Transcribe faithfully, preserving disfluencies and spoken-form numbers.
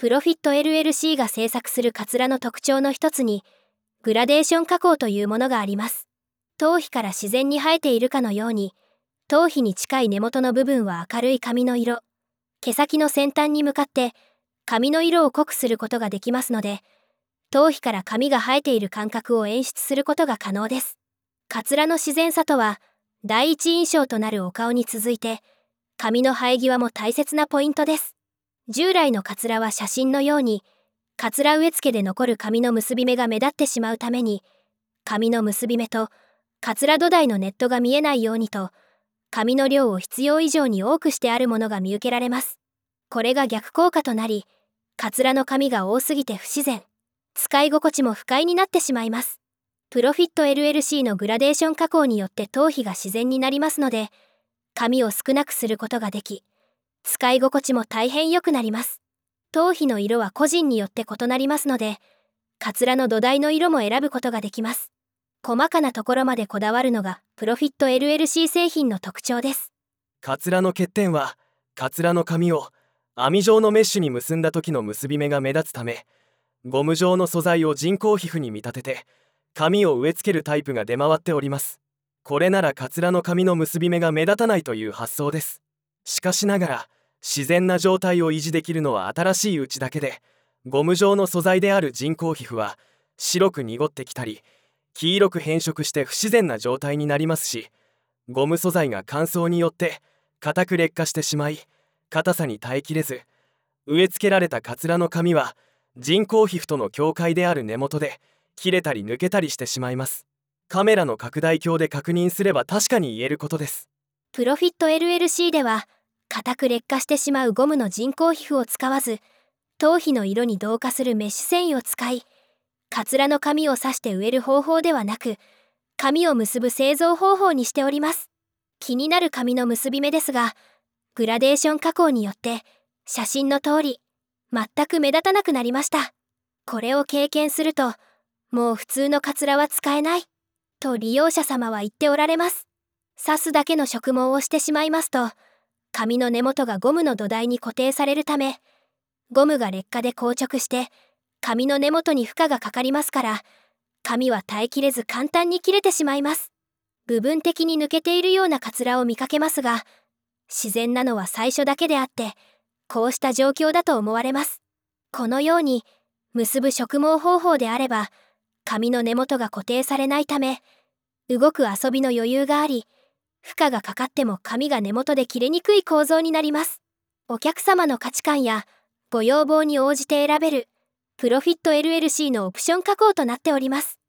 プロフィット エルエルシー が制作するカツラの特徴の一つに、グラデーション加工というものがあります。頭皮から自然に生えているかのように、頭皮に近い根元の部分は明るい髪の色、毛先の先端に向かって髪の色を濃くすることができますので、頭皮から髪が生えている感覚を演出することが可能です。カツラの自然さとは、第一印象となるお顔に続いて、髪の生え際も大切なポイントです。従来のカツラは写真のように、カツラ植え付けで残る髪の結び目が目立ってしまうために、髪の結び目とカツラ土台のネットが見えないようにと、髪の量を必要以上に多くしてあるものが見受けられます。これが逆効果となり、カツラの髪が多すぎて不自然、使い心地も不快になってしまいます。プロフィット エルエルシー のグラデーション加工によって頭皮が自然になりますので、髪を少なくすることができ、使い心地も大変良くなります。頭皮の色は個人によって異なりますので、カツラの土台の色も選ぶことができます。細かなところまでこだわるのがプロフィット エルエルシー 製品の特徴です。 カツラの欠点は、カツラの髪を網状のメッシュに結んだ時の結び目が目立つため、ゴム状の素材を人工皮膚に見立てて髪を植え付けるタイプが出回っております。これならカツラの髪の結び目が目立たないという発想です。しかしながら自然な状態を維持できるのは新しいうちだけで、ゴム状の素材である人工皮膚は白く濁ってきたり黄色く変色して不自然な状態になりますし、ゴム素材が乾燥によって硬く劣化してしまい、硬さに耐えきれず、植え付けられたカツラの髪は人工皮膚との境界である根元で切れたり抜けたりしてしまいます。カメラの拡大鏡で確認すれば確かに言えることです。 プロフィット エルエルシー では、硬く劣化してしまうゴムの人工皮膚を使わず、頭皮の色に同化するメッシュ繊維を使い、カツラの髪を刺して植える方法ではなく、髪を結ぶ製造方法にしております。気になる髪の結び目ですが、グラデーション加工によって、写真の通り、全く目立たなくなりました。これを経験すると、もう普通のカツラは使えない、と利用者様は言っておられます。刺すだけの植毛をしてしまいますと、髪の根元がゴムの土台に固定されるため、ゴムが劣化で硬直して、髪の根元に負荷がかかりますから、髪は耐えきれず簡単に切れてしまいます。部分的に抜けているようなカツラを見かけますが、自然なのは最初だけであって、こうした状況だと思われます。このように、結ぶ植毛方法であれば、髪の根元が固定されないため、動く遊びの余裕があり、負荷がかかっても髪が根元で切れにくい構造になります。お客様の価値観やご要望に応じて選べる、プロフィット エルエルシー のオプション加工となっております。